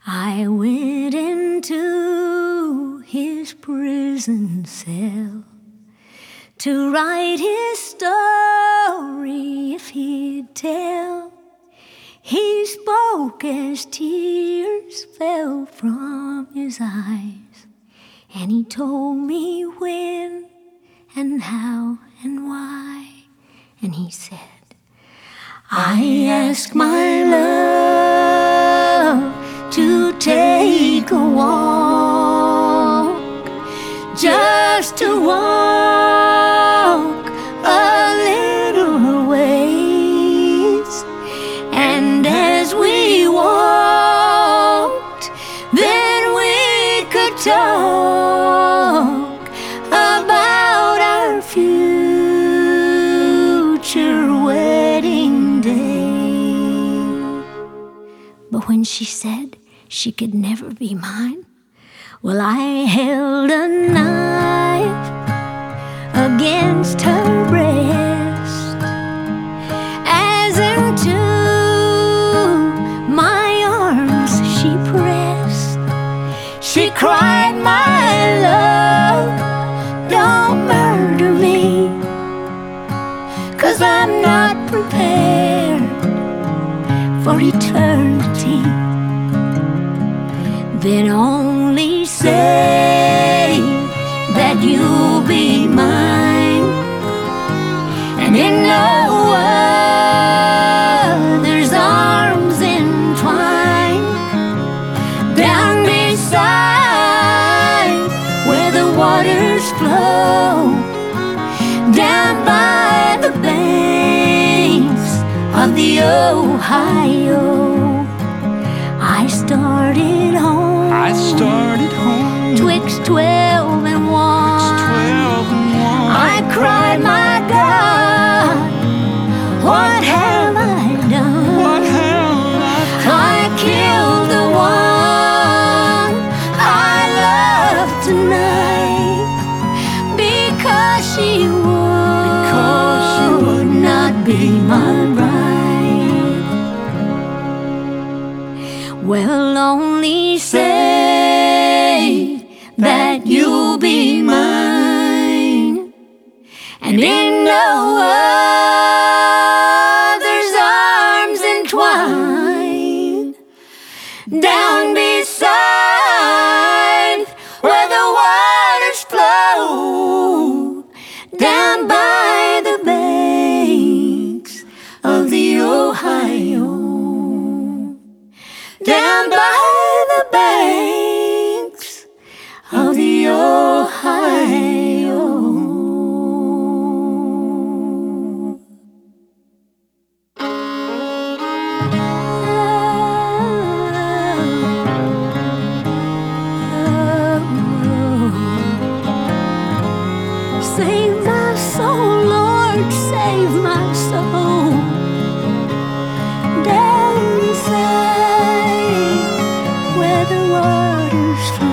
I went into his prison cell to write his story if he'd tell. He spoke as tears fell from his eyes, and he told me when and how and why. And he said, I asked my love to take a walk, just to walk a little ways. And as we walked, then we could talk about our future wedding day. But when she said she could never be mine, well, I held a knife against her breast, as into my arms she pressed. She cried, my love, don't murder me, 'cause I'm not prepared for eternity. Then only say that you'll be mine, and in no other's arms entwined, down beside where the waters flow, down by the banks of the Ohio. I started home twixt 12 and 1. I cried, my God, what have I done? I killed the one I love tonight, because she would not be my bride. Well, only say that you'll be mine, and in no other's arms entwined, down beside where the waters flow, down by the banks of the Ohio, down by the banks of the Ohio. Save my soul, Lord, save my soul. Down inside where the waters flow,